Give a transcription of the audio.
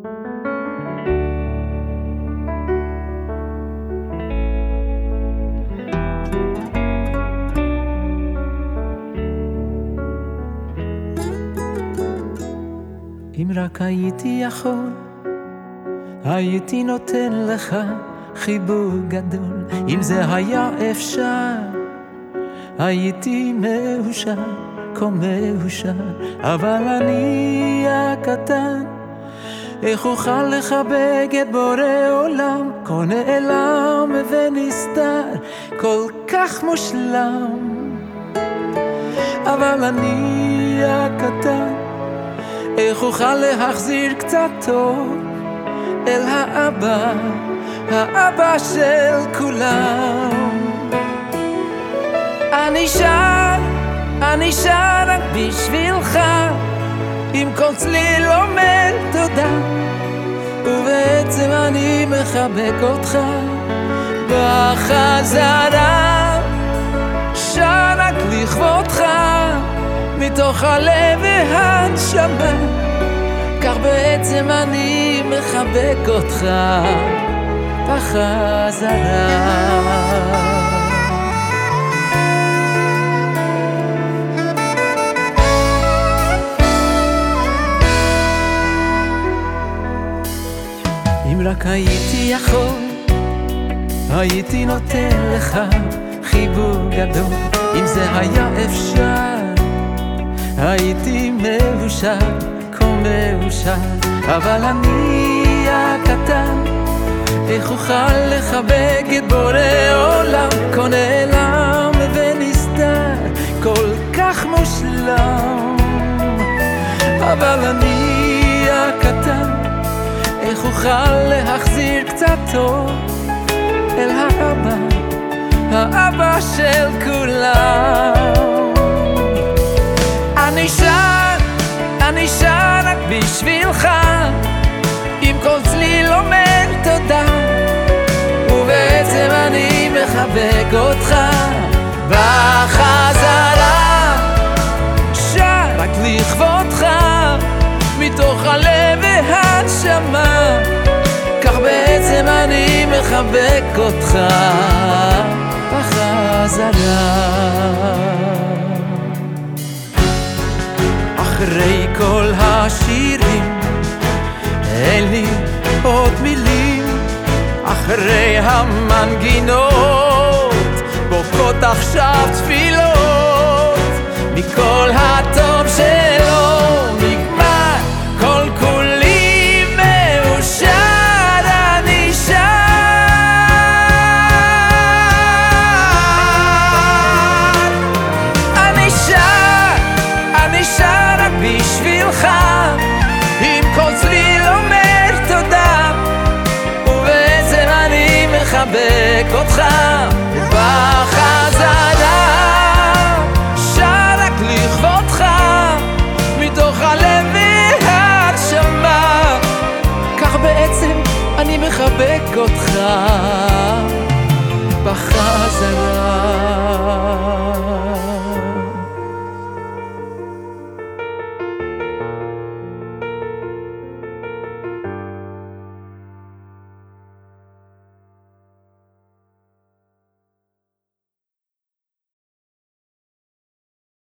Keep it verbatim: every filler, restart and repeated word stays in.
אם רק הייתי יכול, הייתי נותן לך חיבוק גדול. אם זה היה אפשר, הייתי מאושר, כה מאושר. אבל אני הקטן, איך אוכל לחבק את בורא עולם, כה נעלם ונסתר, כל כך מושלם. אבל אני הקטן, איך אוכל להחזיר קצת טוב אל האבא, האבא של כולם. אני שר, אני שר רק בשבילך, עם כל צליל אומר תודה, ובעצם אני מחבק אותך בחזרה. שר רק לכבודך, מתוך הלב והנשמה, כך בעצם אני מחבק אותך בחזרה. אם רק הייתי יכול, הייתי נותן לך חיבוק גדול. אם זה היה אפשר, הייתי מאושר, כה מאושר. אבל אני הקטן, איך אוכל לחבק את בורא עולם, כה נעלם ונסתר, כל כך מושלם. אבל אני הקטן, איך אוכל להחזיר קצת טוב אל האבא, האבא של כולם. אני שר, אני שר רק בשבילך, עם כל צליל אומר תודה, ובעצם אני מחבק אותך בחזרה. שר רק לכבודך, מתוך הלב והנשמה, כך בעצם אני מחבק אותך בחזרה. אחרי כל השירים אין לי עוד מילים, אחרי המנגינות בוקעות עכשיו תפילות, מכל הטוב שלו נגמר כל כולי מאושר. אני שר, אני שר, אני שר רק בשבילך, עם כל צליל אומר תודה, ובעצם אני מחבק אותך בחזרה. שר רק לכבודך, מתוך הלב והנשמה, כך בעצם אני מחבק אותך בחזרה.